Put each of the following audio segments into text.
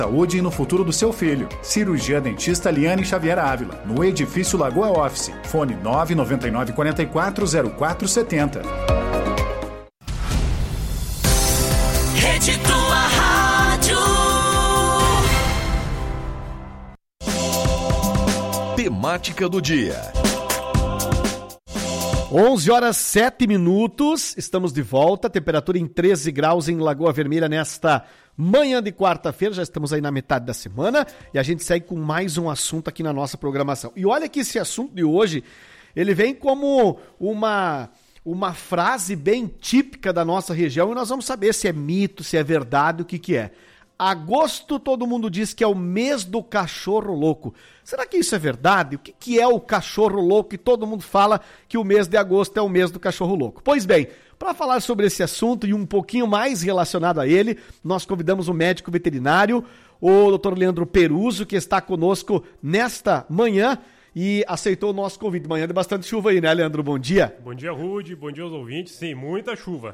Saúde e no futuro do seu filho. Cirurgia Dentista Liane Xavier Ávila, no edifício Lagoa Office. Fone 999 44 0470. Rede Tua Rádio. Temática do dia. 11h07, estamos de volta, temperatura em 13 graus em Lagoa Vermelha nesta manhã de quarta-feira, já estamos aí na metade da semana e a gente segue com mais um assunto aqui na nossa programação. E olha que esse assunto de hoje, ele vem como uma frase bem típica da nossa região e nós vamos saber se é mito, se é verdade, o que é. Agosto, todo mundo diz que é o mês do cachorro louco. Será que isso é verdade? O que é o cachorro louco? E todo mundo fala que o mês de agosto é o mês do cachorro louco. Pois bem, para falar sobre esse assunto e um pouquinho mais relacionado a ele, nós convidamos o médico veterinário, o Dr. Leandro Peruso, que está conosco nesta manhã e aceitou o nosso convite. Manhã de bastante chuva aí, né, Leandro? Bom dia. Bom dia, Rude. Bom dia aos ouvintes. Sim, muita chuva.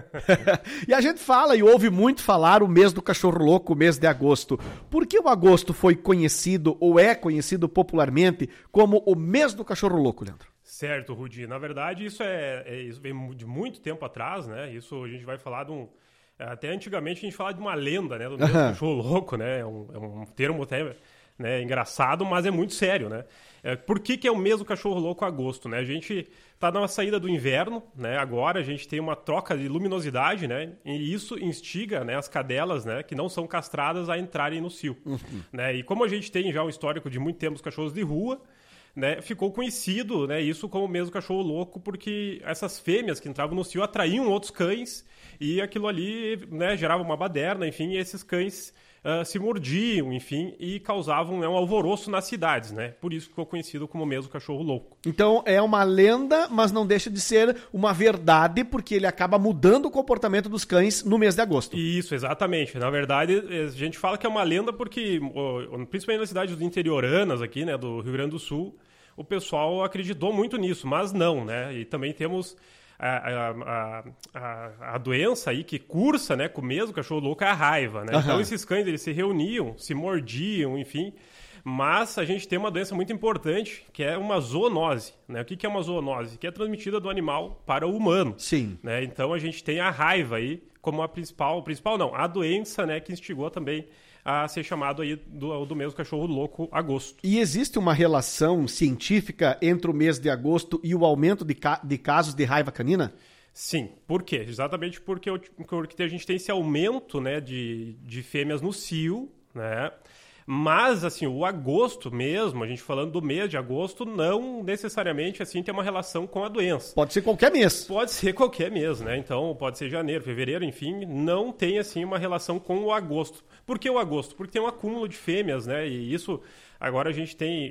E a gente fala e ouve muito falar o mês do cachorro louco, o mês de agosto. Por que o agosto foi conhecido ou é conhecido popularmente como o mês do cachorro louco, Leandro? Certo, Rude. Na verdade, isso vem de muito tempo atrás, né? Isso a gente vai falar de um... Até antigamente a gente fala de uma lenda, né? Do mês do cachorro louco, né? É um termo até... né, engraçado, mas é muito sério, né? Por que é o mês do cachorro louco agosto, né? A gente está na saída do inverno, né? Agora a gente tem uma troca de luminosidade, né? E isso instiga, né, as cadelas, né, que não são castradas a entrarem no cio, né? E como a gente tem já um histórico de muito tempo os cachorros de rua, né, ficou conhecido, né, isso como o mês do cachorro louco, porque essas fêmeas que entravam no cio atraíam outros cães e aquilo ali, né, gerava uma baderna, enfim, e esses cães se mordiam, enfim, e causavam, né, um alvoroço nas cidades, né? Por isso ficou conhecido como mesmo cachorro louco. Então é uma lenda, mas não deixa de ser uma verdade, porque ele acaba mudando o comportamento dos cães no mês de agosto. Isso, exatamente. Na verdade, a gente fala que é uma lenda porque, principalmente nas cidades interioranas aqui, né, do Rio Grande do Sul, o pessoal acreditou muito nisso, mas não, né? E também temos... A doença aí que cursa, né, com o mesmo cachorro louco é a raiva, né? Então esses cães, eles se reuniam, se mordiam, enfim, mas a gente tem uma doença muito importante, que é uma zoonose, né? O que é uma zoonose? Que é transmitida do animal para o humano. Sim. Né? Então a gente tem a raiva aí como a principal não, a doença, né, que instigou também a ser chamado aí do mês do cachorro louco agosto. E existe uma relação científica entre o mês de agosto e o aumento de casos de raiva canina? Sim. Por quê? Exatamente porque a gente tem esse aumento, né, de fêmeas no cio, né? Mas, assim, o agosto mesmo, a gente falando do mês de agosto, não necessariamente, assim, tem uma relação com a doença. Pode ser qualquer mês. Pode ser qualquer mês, né? Então, pode ser janeiro, fevereiro, enfim, não tem, assim, uma relação com o agosto. Por que o agosto? Porque tem um acúmulo de fêmeas, né? E isso, agora a gente tem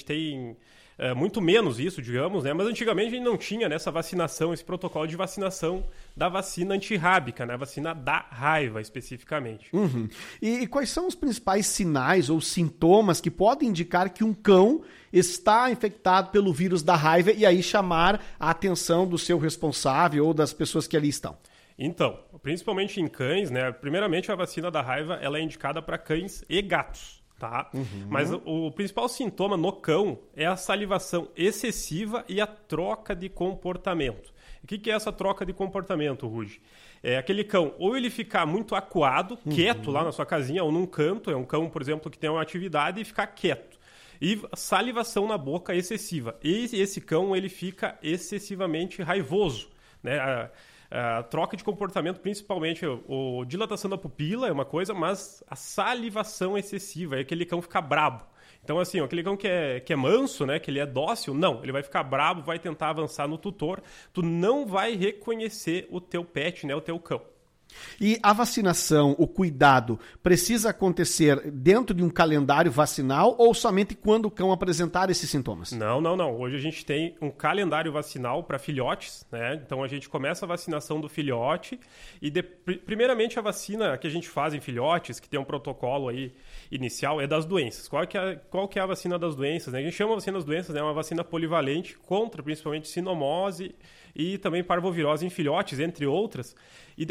muito menos isso, digamos, né? Mas antigamente a gente não tinha nessa vacinação, esse protocolo de vacinação da vacina antirrábica, né? A vacina da raiva, especificamente. Uhum. E quais são os principais sinais ou sintomas que podem indicar que um cão está infectado pelo vírus da raiva e aí chamar a atenção do seu responsável ou das pessoas que ali estão? Então, principalmente em cães, né? Primeiramente, a vacina da raiva ela é indicada para cães e gatos. Tá? Mas o principal sintoma no cão é a salivação excessiva e a troca de comportamento. O que é essa troca de comportamento, Ruge? É aquele cão, ou ele ficar muito acuado, quieto lá na sua casinha, ou num canto, é um cão, por exemplo, que tem uma atividade e ficar quieto. E salivação na boca excessiva. E esse cão, ele fica excessivamente raivoso, né? A troca de comportamento, principalmente a dilatação da pupila é uma coisa, mas a salivação excessiva, é aquele cão ficar brabo. Então, assim, aquele cão que é manso, né, que ele é dócil, não, ele vai ficar brabo, vai tentar avançar no tutor, tu não vai reconhecer o teu pet, né, o teu cão. E a vacinação, o cuidado, precisa acontecer dentro de um calendário vacinal ou somente quando o cão apresentar esses sintomas? Não. Hoje a gente tem um calendário vacinal para filhotes, né? Então a gente começa a vacinação do filhote e primeiramente a vacina que a gente faz em filhotes, que tem um protocolo aí inicial, é das doenças. Qual que é a vacina das doenças, né? A gente chama a vacina das doenças, né? Uma vacina polivalente contra principalmente sinomose e também parvovirose em filhotes, entre outras. E após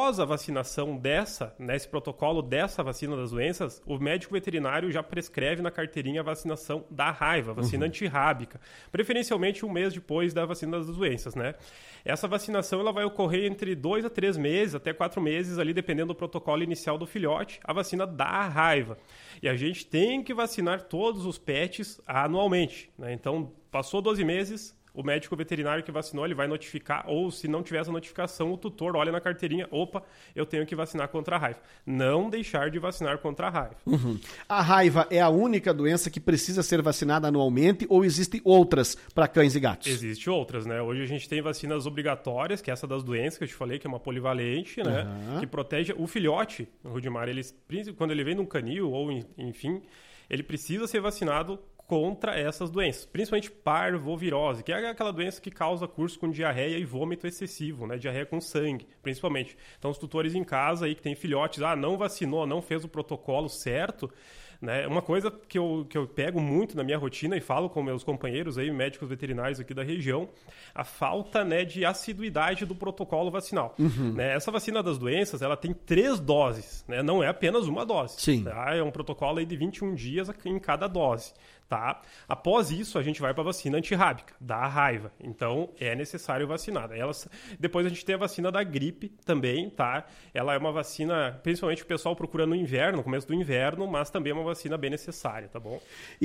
após a vacinação dessa, nesse protocolo dessa vacina das doenças, o médico veterinário já prescreve na carteirinha a vacinação da raiva, vacina antirrábica, preferencialmente 1 mês depois da vacina das doenças, né? Essa vacinação ela vai ocorrer entre 2 a 3 meses, até 4 meses, ali dependendo do protocolo inicial do filhote, a vacina da raiva. E a gente tem que vacinar todos os pets anualmente, né? Então, passou 12 meses, o médico veterinário que vacinou, ele vai notificar, ou se não tiver essa notificação, o tutor olha na carteirinha, opa, eu tenho que vacinar contra a raiva. Não deixar de vacinar contra a raiva. A raiva é a única doença que precisa ser vacinada anualmente ou existem outras para cães e gatos? Existem outras, né? Hoje a gente tem vacinas obrigatórias, que é essa das doenças que eu te falei, que é uma polivalente, né? Que protege o filhote, Rudimar, quando ele vem de um canil ou, enfim, ele precisa ser vacinado contra essas doenças, principalmente parvovirose, que é aquela doença que causa curso com diarreia e vômito excessivo, né? Diarreia com sangue, principalmente. Então, os tutores em casa aí que tem filhotes, não vacinou, não fez o protocolo certo, né? Uma coisa que eu pego muito na minha rotina e falo com meus companheiros aí, médicos veterinários aqui da região, a falta, né, de assiduidade do protocolo vacinal. Né? Essa vacina das doenças, ela tem 3 doses, né? Não é apenas uma dose. Sim. Tá? É um protocolo aí de 21 dias em cada dose. Tá? Após isso, a gente vai para a vacina antirrábica, da raiva. Então, é necessário vacinar. Depois a gente tem a vacina da gripe também, tá? Ela é uma vacina, principalmente o pessoal procura no inverno, no começo do inverno, mas também é uma vacina bem necessária, tá bom?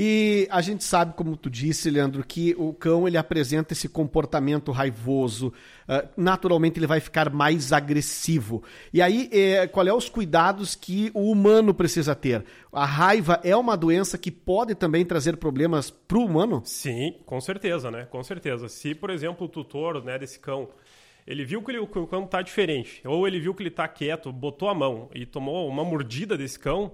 E a gente sabe, como tu disse, Leandro, que o cão ele apresenta esse comportamento raivoso. Naturalmente, ele vai ficar mais agressivo. E aí, qual é os cuidados que o humano precisa ter? A raiva é uma doença que pode também trazer problemas para o humano? Sim, com certeza, né? Com certeza. Se, por exemplo, o tutor, né, desse cão, ele viu que o cão está diferente, ou ele viu que ele está quieto, botou a mão e tomou uma mordida desse cão,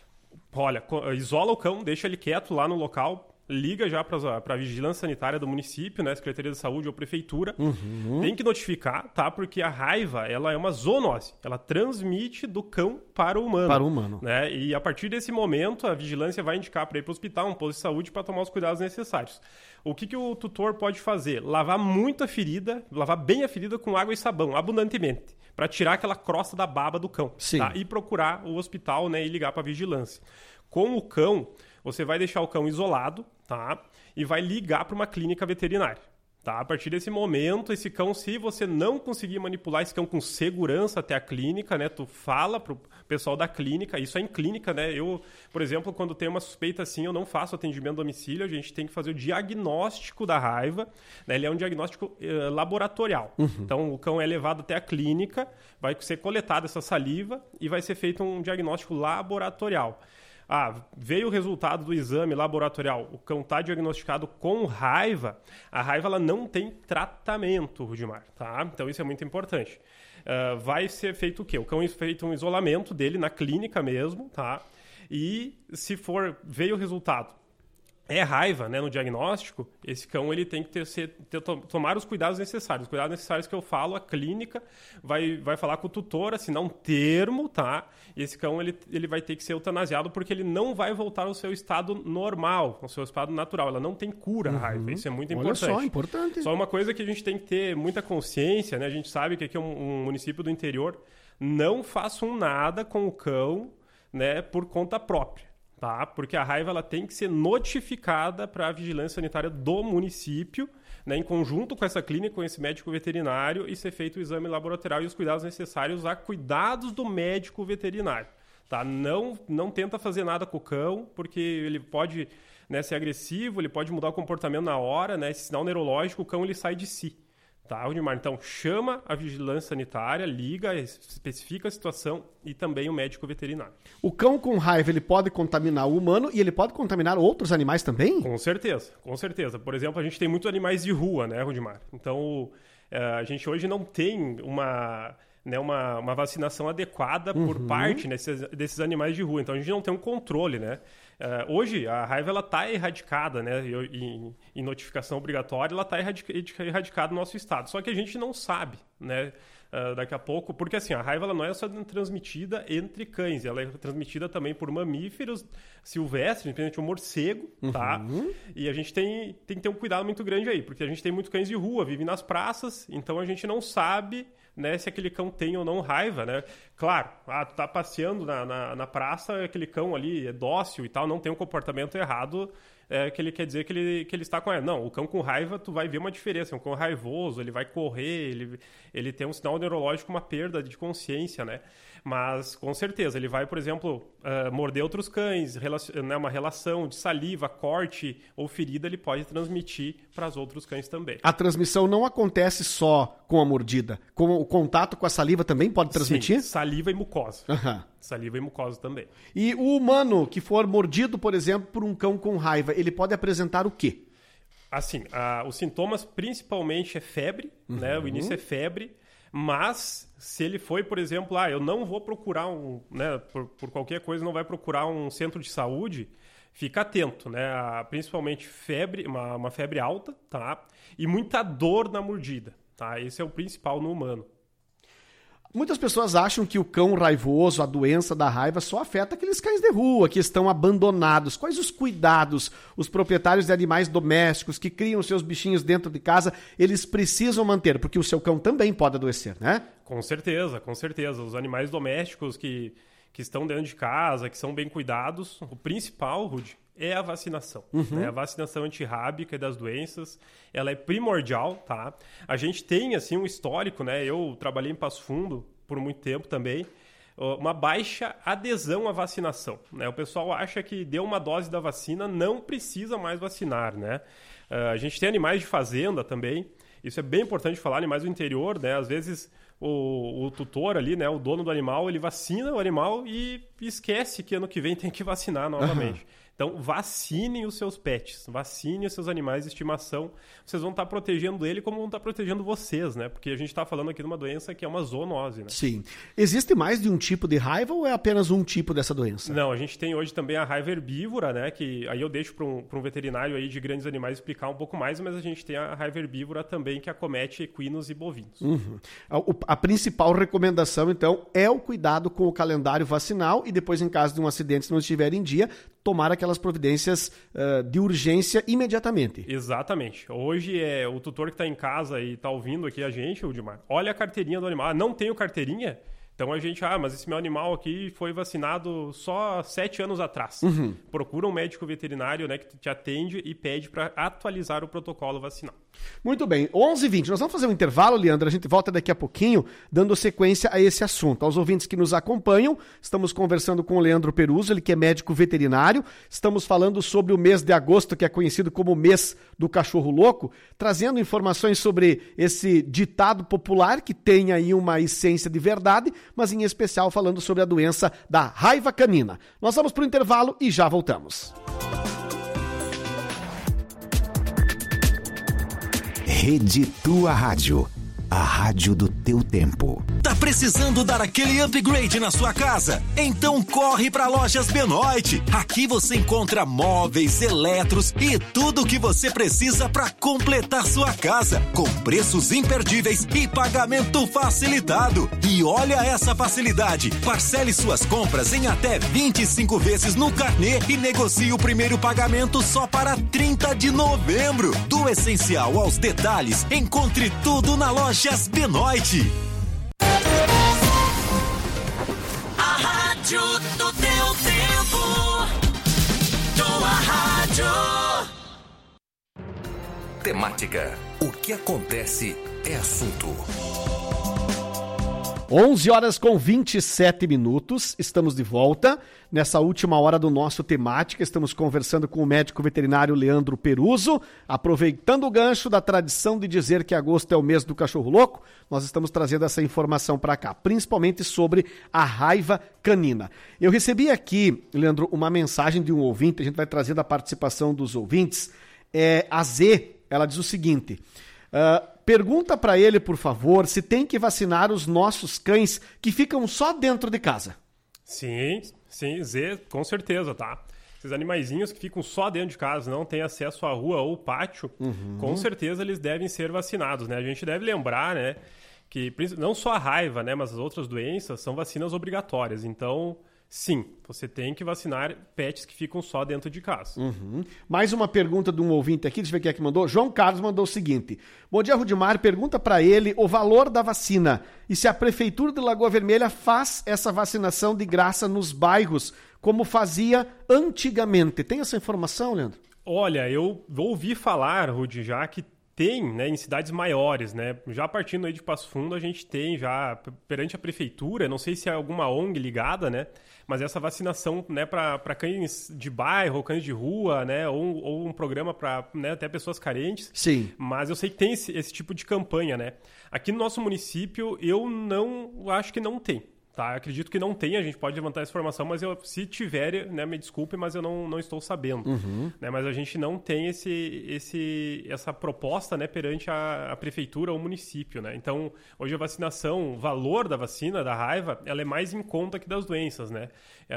olha, isola o cão, deixa ele quieto lá no local, liga já para a vigilância sanitária do município, né, Secretaria de Saúde ou Prefeitura, tem que notificar, tá? Porque a raiva, ela é uma zoonose, ela transmite do cão para o humano. Para o humano. Né? E a partir desse momento, a vigilância vai indicar para ir para o hospital, um posto de saúde, para tomar os cuidados necessários. O que o tutor pode fazer? Lavar muito a ferida, lavar bem a ferida com água e sabão, abundantemente, para tirar aquela crosta da baba do cão. Sim. Tá? E procurar o hospital, né, e ligar para a vigilância. Com o cão, você vai deixar o cão isolado, tá? E vai ligar para uma clínica veterinária. Tá? A partir desse momento, esse cão, se você não conseguir manipular esse cão com segurança até a clínica, né? Tu fala pro pessoal da clínica, isso é em clínica, né? Eu, por exemplo, quando tem uma suspeita assim, eu não faço atendimento a domicílio, a gente tem que fazer o diagnóstico da raiva, né? Ele é um diagnóstico laboratorial. Então, o cão é levado até a clínica, vai ser coletada essa saliva e vai ser feito um diagnóstico laboratorial. Veio o resultado do exame laboratorial, o cão está diagnosticado com raiva, a raiva ela não tem tratamento, Rudimar, tá? Então isso é muito importante. Vai ser feito o quê? O cão é feito um isolamento dele na clínica mesmo, tá? E se veio o resultado, é raiva, né, no diagnóstico, esse cão ele tem que tomar os cuidados necessários. Os cuidados necessários que eu falo, a clínica vai falar com o tutor, assinar um termo, tá? E esse cão ele vai ter que ser eutanasiado porque ele não vai voltar ao seu estado normal, ao seu estado natural. Ela não tem cura, a raiva. Isso é muito importante. Olha só, importante. Só uma coisa que a gente tem que ter muita consciência, né? A gente sabe que aqui é um município do interior. Não façam nada com o cão, né, por conta própria. Tá? Porque a raiva ela tem que ser notificada para a vigilância sanitária do município, né, em conjunto com essa clínica, com esse médico veterinário, e ser feito o exame laboratorial e os cuidados necessários a cuidados do médico veterinário. Tá? Não tenta fazer nada com o cão, porque ele pode, né, ser agressivo, ele pode mudar o comportamento na hora, né, esse sinal neurológico, o cão ele sai de si. Tá, Rudimar? Então, chama a vigilância sanitária, liga, especifica a situação e também o médico veterinário. O cão com raiva, ele pode contaminar o humano e ele pode contaminar outros animais também? Com certeza, com certeza. Por exemplo, a gente tem muitos animais de rua, né, Rudimar? Então, a gente hoje não tem uma vacinação adequada por parte, né, desses animais de rua. Então, a gente não tem um controle, né? Hoje, a raiva ela está erradicada, né? Em notificação obrigatória, ela está erradicada no nosso estado. Só que a gente não sabe, né? Daqui a pouco, porque assim, a raiva ela não é só transmitida entre cães, ela é transmitida também por mamíferos silvestres, principalmente o morcego, tá? E a gente tem que ter um cuidado muito grande aí, porque a gente tem muitos cães de rua, vivem nas praças, então a gente não sabe né, se aquele cão tem ou não raiva, né? Claro, tu tá passeando na praça, aquele cão ali é dócil e tal, não tem um comportamento errado, que ele quer dizer que ele está com raiva. Não, o cão com raiva, tu vai ver uma diferença. Um cão raivoso, ele vai correr, ele tem um sinal neurológico, uma perda de consciência, né? Mas, com certeza, ele vai, por exemplo, morder outros cães, né, uma relação de saliva, corte ou ferida, ele pode transmitir para os outros cães também. A transmissão não acontece só com a mordida. Com o contato com a saliva também pode transmitir? Sim, saliva e mucosa. Uhum. Saliva e mucosa também. E o humano que for mordido, por exemplo, por um cão com raiva, ele pode apresentar o quê? Assim, os sintomas principalmente é febre, né? O início é febre, mas se ele foi, por exemplo, eu não vou procurar né? Por qualquer coisa, não vai procurar um centro de saúde, fica atento, né? Principalmente febre, uma febre alta, tá? E muita dor na mordida, tá? Esse é o principal no humano. Muitas pessoas acham que o cão raivoso, a doença da raiva, só afeta aqueles cães de rua que estão abandonados. Quais os cuidados os proprietários de animais domésticos que criam seus bichinhos dentro de casa, eles precisam manter? Porque o seu cão também pode adoecer, né? Com certeza, com certeza. Os animais domésticos que estão dentro de casa, que são bem cuidados, o principal, Rudy, é a vacinação. Né? A vacinação antirrábica das doenças, ela é primordial, tá? A gente tem, assim, um histórico, né? Eu trabalhei em Passo Fundo por muito tempo também, uma baixa adesão à vacinação, né? O pessoal acha que deu uma dose da vacina, não precisa mais vacinar, né? A gente tem animais de fazenda também, isso é bem importante falar, animais do interior, né? Às vezes o tutor ali, né? O dono do animal, ele vacina o animal e esquece que ano que vem tem que vacinar novamente. Então, vacinem os seus pets, vacinem os seus animais de estimação. Vocês vão estar protegendo ele como vão estar protegendo vocês, né? Porque a gente está falando aqui de uma doença que é uma zoonose, né? Sim. Existe mais de um tipo de raiva ou é apenas um tipo dessa doença? Não, a gente tem hoje também a raiva herbívora, né? Que aí eu deixo para um veterinário aí de grandes animais explicar um pouco mais, mas a gente tem a raiva herbívora também que acomete equinos e bovinos. A principal recomendação, então, é o cuidado com o calendário vacinal e depois, em caso de um acidente, se não estiver em dia, tomar aquelas providências de urgência imediatamente. Exatamente. Hoje o tutor que está em casa e está ouvindo aqui a gente, Udimar, olha a carteirinha do animal. Não tenho carteirinha? Então a gente, mas esse meu animal aqui foi vacinado só 7 anos atrás. Procura um médico veterinário, né, que te atende e pede para atualizar o protocolo vacinal. Muito bem, 11h20. Nós vamos fazer um intervalo, Leandro. A gente volta daqui a pouquinho, dando sequência a esse assunto. Aos ouvintes que nos acompanham, estamos conversando com o Leandro Peruso, ele que é médico veterinário. Estamos falando sobre o mês de agosto, que é conhecido como mês do cachorro louco, trazendo informações sobre esse ditado popular, que tem aí uma essência de verdade, mas em especial falando sobre a doença da raiva canina. Nós vamos para o intervalo e já voltamos. Rede Tua Rádio, a rádio do teu tempo. Tá precisando dar aquele upgrade na sua casa? Então corre para Lojas Benoit. Aqui você encontra móveis, eletros e tudo o que você precisa para completar sua casa, com preços imperdíveis e pagamento facilitado. E olha essa facilidade. Parcele suas compras em até 25 vezes no carnê e negocie o primeiro pagamento só para 30 de novembro. Do essencial aos detalhes, encontre tudo na Lojas Benoit. Rádio do teu tempo. Tua rádio. Temática. O que acontece é assunto. 11h27, estamos de volta. Nessa última hora do nosso Temática, estamos conversando com o médico veterinário Leandro Peruso. Aproveitando o gancho da tradição de dizer que agosto é o mês do cachorro louco, nós estamos trazendo essa informação para cá, principalmente sobre a raiva canina. Eu recebi aqui, Leandro, uma mensagem de um ouvinte, a gente vai trazer da participação dos ouvintes. A Z, ela diz o seguinte... pergunta para ele, por favor, se tem que vacinar os nossos cães que ficam só dentro de casa. Sim, Zé, com certeza, tá? Esses animaizinhos que ficam só dentro de casa, não têm acesso à rua ou pátio, com certeza eles devem ser vacinados, né? A gente deve lembrar, né, que não só a raiva, né, mas as outras doenças são vacinas obrigatórias. Então, Sim, você tem que vacinar pets que ficam só dentro de casa. Mais uma pergunta de um ouvinte aqui, deixa eu ver quem é que mandou. João Carlos mandou o seguinte. Bom dia, Rudimar. Pergunta para ele o valor da vacina e se a Prefeitura de Lagoa Vermelha faz essa vacinação de graça nos bairros, como fazia antigamente. Tem essa informação, Leandro? Olha, eu ouvi falar, Rudi, já que tem, né, em cidades maiores, né? Já partindo aí de Passo Fundo, a gente tem já perante a prefeitura, não sei se é alguma ONG ligada, né? Mas essa vacinação, né, para cães de bairro, cães de rua, né, ou um programa para, né, até pessoas carentes. Sim. Mas eu sei que tem esse tipo de campanha, né? Aqui no nosso município, acho que não tem. Tá, acredito que não tem, a gente pode levantar essa informação, mas se tiver, né, me desculpe, mas eu não estou sabendo. Né, mas a gente não tem essa proposta, né, perante a prefeitura ou o município. Né? Então, hoje a vacinação, o valor da vacina, da raiva, ela é mais em conta que das doenças. Né?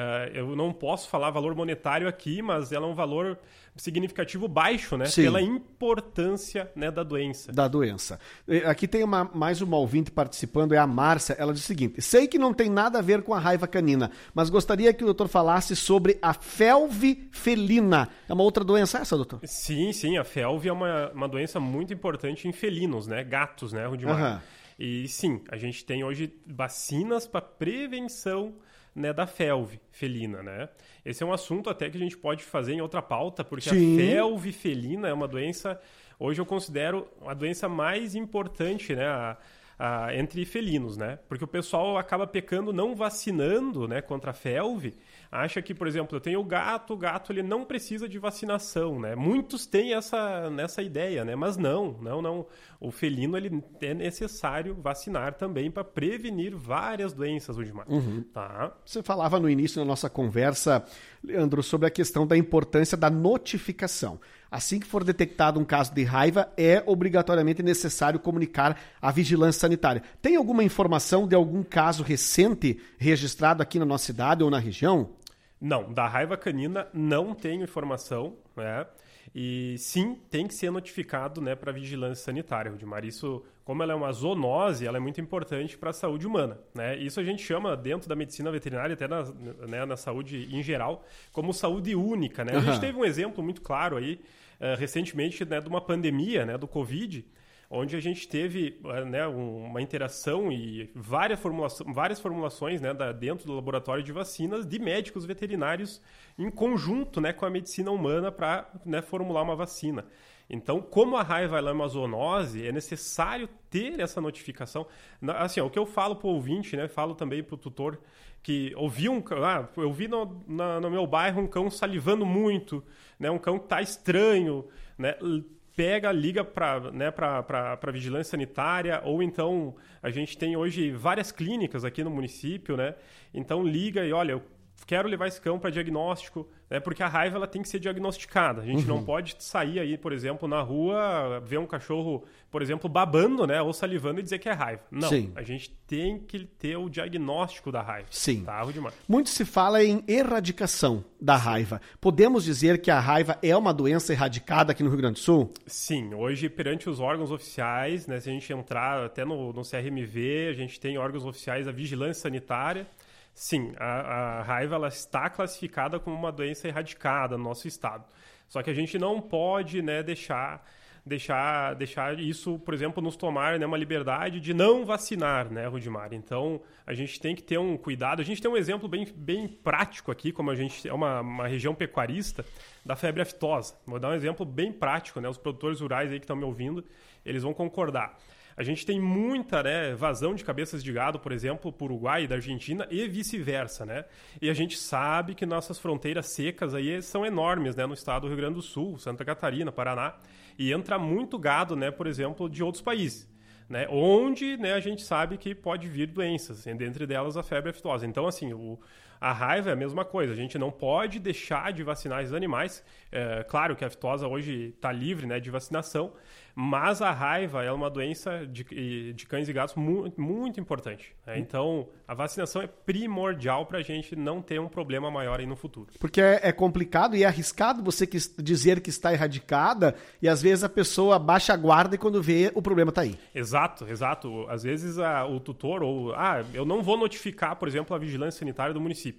Eu não posso falar valor monetário aqui, mas ela é um valor significativo baixo, né? Sim. Pela importância, né, da doença. Da doença. Aqui tem mais uma ouvinte participando, é a Márcia. Ela diz o seguinte: sei que não tem nada a ver com a raiva canina, mas gostaria que o doutor falasse sobre a felve felina. É uma outra doença essa, doutor? Sim. A felve é uma doença muito importante em felinos, né? Gatos, né, Rudimar? E sim, a gente tem hoje vacinas para prevenção, né, da felve felina, né? Esse é um assunto até que a gente pode fazer em outra pauta, porque Sim. a felve felina é uma doença, hoje eu considero a doença mais importante, né, entre felinos, né? Porque o pessoal acaba pecando não vacinando, né, contra a felve, acha que, por exemplo, eu tenho o gato ele não precisa de vacinação, né? Muitos têm nessa ideia, né? Mas não. O felino, ele é necessário vacinar também para prevenir várias doenças, Rudimar. Tá? Você falava no início da nossa conversa, Leandro, sobre a questão da importância da notificação. Assim que for detectado um caso de raiva, é obrigatoriamente necessário comunicar à vigilância sanitária. Tem alguma informação de algum caso recente registrado aqui na nossa cidade ou na região? Não, da raiva canina não tenho informação, né? E sim, tem que ser notificado, né, para a vigilância sanitária, Rudimar. Isso, como ela é uma zoonose, ela é muito importante para a saúde humana, né? Isso a gente chama, dentro da medicina veterinária, até na saúde em geral, como saúde única, né? A gente teve um exemplo muito claro aí, recentemente, né, de uma pandemia, né, do Covid, onde a gente teve, né, uma interação e várias formulações, né, dentro do laboratório de vacinas de médicos veterinários em conjunto, né, com a medicina humana para, né, formular uma vacina. Então, como a raiva ela é uma zoonose, é necessário ter essa notificação. Assim, o que eu falo para o ouvinte, né, falo também para o tutor, que eu vi no meu bairro um cão salivando muito, né, um cão que está estranho, né, liga para, né, para vigilância sanitária, ou então a gente tem hoje várias clínicas aqui no município, né? Então liga e olha, eu quero levar esse cão para diagnóstico, né? Porque a raiva ela tem que ser diagnosticada. A gente não pode sair aí, por exemplo, na rua, ver um cachorro, por exemplo, babando, né, ou salivando e dizer que é raiva. Não, Sim. A gente tem que ter o diagnóstico da raiva. Sim. Tá, Rudimar? Muito se fala em erradicação da raiva. Podemos dizer que a raiva é uma doença erradicada aqui no Rio Grande do Sul? Sim, hoje perante os órgãos oficiais, né, se a gente entrar até no CRMV, a gente tem órgãos oficiais da vigilância sanitária. Sim, a raiva ela está classificada como uma doença erradicada no nosso estado. Só que a gente não pode, né, deixar isso, por exemplo, nos tomar, né, uma liberdade de não vacinar, né, Rudimar? Então, a gente tem que ter um cuidado. A gente tem um exemplo bem prático aqui, como a gente é uma região pecuarista, da febre aftosa. Vou dar um exemplo bem prático, né? Os produtores rurais aí que estão me ouvindo, eles vão concordar. A gente tem muita, né, vazão de cabeças de gado, por exemplo, para o Uruguai e da Argentina e vice-versa, né? E a gente sabe que nossas fronteiras secas aí são enormes, né, no estado do Rio Grande do Sul, Santa Catarina, Paraná, e entra muito gado, né, por exemplo, de outros países, né, onde, né, a gente sabe que pode vir doenças, dentre delas a febre aftosa. Então, assim, a raiva é a mesma coisa, a gente não pode deixar de vacinar esses animais. Claro que a aftosa hoje está livre, né, de vacinação, mas a raiva é uma doença de cães e gatos muito, muito importante, né? Então, a vacinação é primordial para a gente não ter um problema maior aí no futuro. Porque é complicado e é arriscado você dizer que está erradicada e às vezes a pessoa baixa a guarda e quando vê o problema está aí. Exato. Às vezes o tutor eu não vou notificar, por exemplo, a vigilância sanitária do município.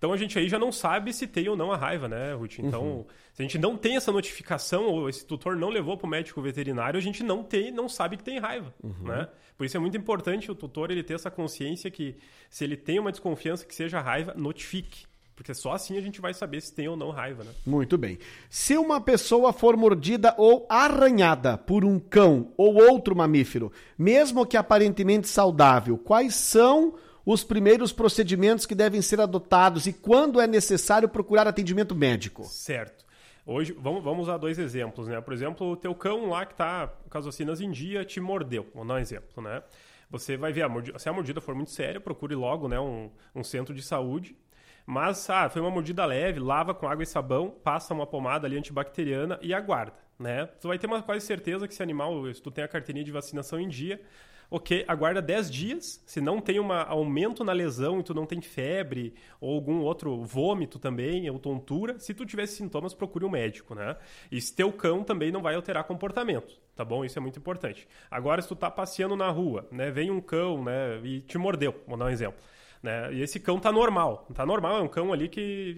Então a gente aí já não sabe se tem ou não a raiva, né, Ruth? Então, se a gente não tem essa notificação ou esse tutor não levou para o médico veterinário, a gente não sabe que tem raiva, né? Por isso é muito importante o tutor ele ter essa consciência que se ele tem uma desconfiança que seja raiva, notifique. Porque só assim a gente vai saber se tem ou não raiva, né? Muito bem. Se uma pessoa for mordida ou arranhada por um cão ou outro mamífero, mesmo que aparentemente saudável, quais são os primeiros procedimentos que devem ser adotados e quando é necessário procurar atendimento médico? Certo. Hoje, vamos usar 2 exemplos, né? Por exemplo, o teu cão lá que tá com as vacinas em dia te mordeu. Vou dar um exemplo, né? Você vai ver, se a mordida for muito séria, procure logo, né, um centro de saúde. Mas, foi uma mordida leve, lava com água e sabão, passa uma pomada ali antibacteriana e aguarda, né? Tu vai ter uma quase certeza que esse animal, se tu tem a carteirinha de vacinação em dia, ok, aguarda 10 dias, se não tem um aumento na lesão e tu não tem febre ou algum outro vômito também, ou tontura, se tu tiver sintomas, procure um médico, né? E se teu cão também não vai alterar comportamento, tá bom? Isso é muito importante. Agora, se tu tá passeando na rua, né, vem um cão, né, e te mordeu, vou dar um exemplo. Né? E esse cão tá normal, é um cão ali que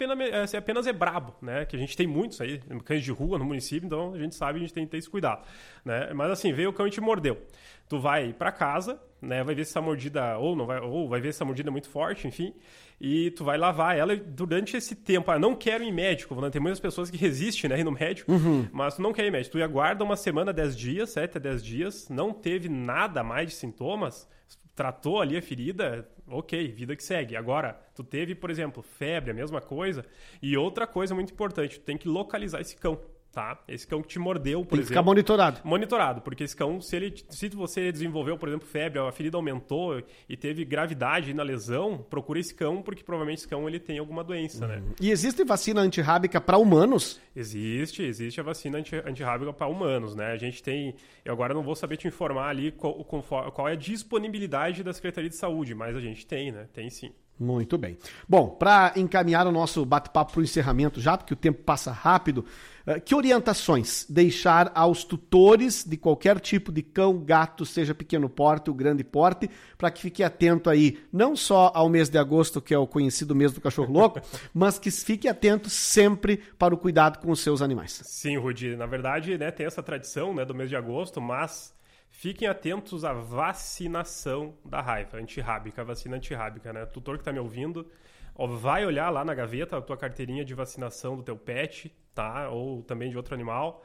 apenas é brabo, né? Que a gente tem muitos aí, cães de rua no município, então a gente sabe, a gente tem que ter esse cuidado, né? Mas assim, veio o cão e te mordeu, tu vai para casa, né? Vai ver se essa mordida ou vai ver se essa mordida é muito forte, enfim, e tu vai lavar ela durante esse tempo. Não quero ir em médico, né? Tem muitas pessoas que resistem, né, ir no médico, mas tu não quer ir em médico, tu aguarda uma semana, 10 dias, 7 a 10 dias, não teve nada mais de sintomas, tratou ali a ferida, ok, vida que segue. Agora, tu teve, por exemplo, febre, a mesma coisa. E outra coisa muito importante, tu tem que localizar esse cão, tá? Esse cão que te mordeu, por exemplo. Tem que ficar monitorado. Monitorado, porque esse cão, se você desenvolveu, por exemplo, febre, a ferida aumentou e teve gravidade na lesão, procure esse cão, porque provavelmente esse cão ele tem alguma doença, né? E existe vacina antirrábica para humanos? Existe a vacina antirrábica para humanos, né? A gente tem, eu agora não vou saber te informar ali qual é a disponibilidade da Secretaria de Saúde, mas a gente tem, né? Tem sim. Muito bem. Bom, para encaminhar o nosso bate-papo para o encerramento já, porque o tempo passa rápido, que orientações deixar aos tutores de qualquer tipo de cão, gato, seja pequeno porte ou grande porte, para que fique atento aí, não só ao mês de agosto, que é o conhecido mês do cachorro louco, mas que fique atento sempre para o cuidado com os seus animais. Sim, Rudi, na verdade, né, tem essa tradição, né, do mês de agosto, mas fiquem atentos à vacinação da raiva antirrábica, a vacina antirrábica, né? O tutor que está me ouvindo, vai olhar lá na gaveta a tua carteirinha de vacinação do teu pet, tá? Ou também de outro animal,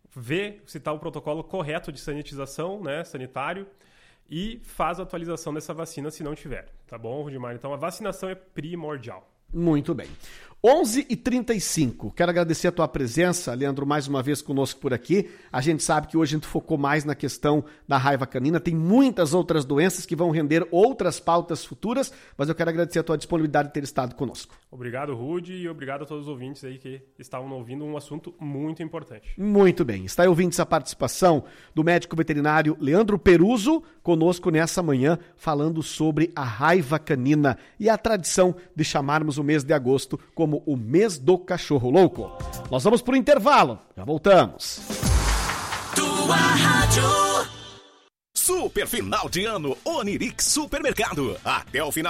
vê se está o protocolo correto de sanitização, né? Sanitário, e faz a atualização dessa vacina se não tiver, tá bom, Rudimar? Então a vacinação é primordial. Muito bem. 11h35. Quero agradecer a tua presença, Leandro, mais uma vez conosco por aqui. A gente sabe que hoje a gente focou mais na questão da raiva canina. Tem muitas outras doenças que vão render outras pautas futuras, mas eu quero agradecer a tua disponibilidade de ter estado conosco. Obrigado, Rudy, e obrigado a todos os ouvintes aí que estavam ouvindo um assunto muito importante. Muito bem. Está aí ouvindo essa participação do médico veterinário Leandro Peruso conosco nessa manhã, falando sobre a raiva canina e a tradição de chamarmos o mês de agosto como o mês do cachorro louco. Nós vamos para o intervalo. Já voltamos. Tua rádio. Super final de ano Onirix Supermercado. Até o final